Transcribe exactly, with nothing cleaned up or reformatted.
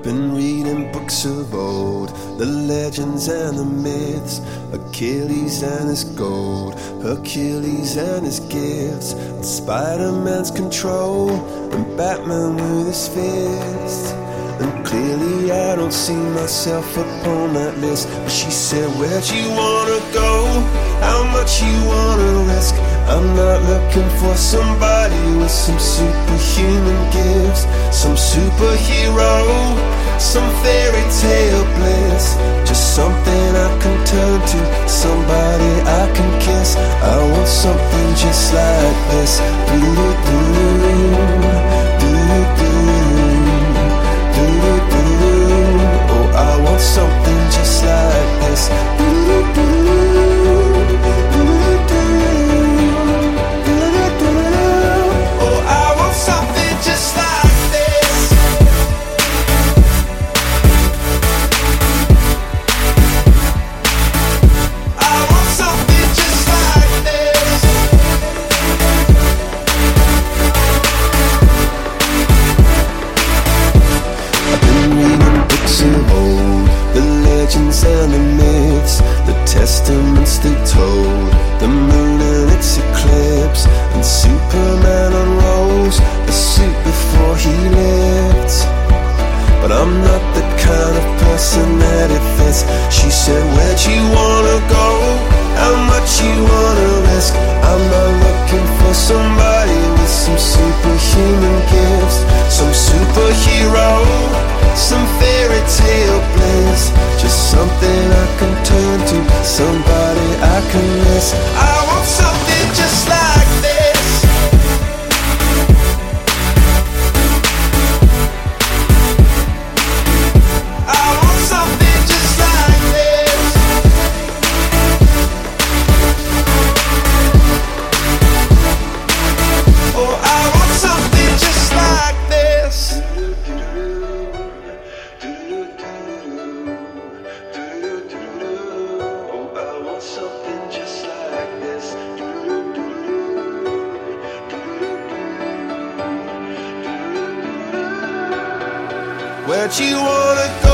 been reading books of old, the legends and the myths, Achilles and his gold, Hercules and his gifts, and Spider-Man's control, and Batman with his fists. And clearly I don't see myself upon that list. But she said, where'd you wanna go? How much you wanna risk? I'm not looking for somebody with some superhuman gifts, some superhero, some fairy tale bliss. Just something I can turn to, somebody I can kiss. I want something just like this. Do-do-do, do-do-do. Oh, I want something just like this. Oh, I want something just like this. I want something just like this. I've been reading books of old, the legends and the myths, the testaments they told, the moon and its eclipse, and Superman unrolls the suit before he lived. But I'm not the kind of person that it fits. She said, where'd you wanna go? How much you wanna risk? I'm not looking for somebody with some superhuman gifts, some superhero, some fairy tale bliss. Just something I can turn to, somebody I can miss. I want something just like this. I want something just like this. Oh, I want something just like this. Something just like this. Where'd you wanna go?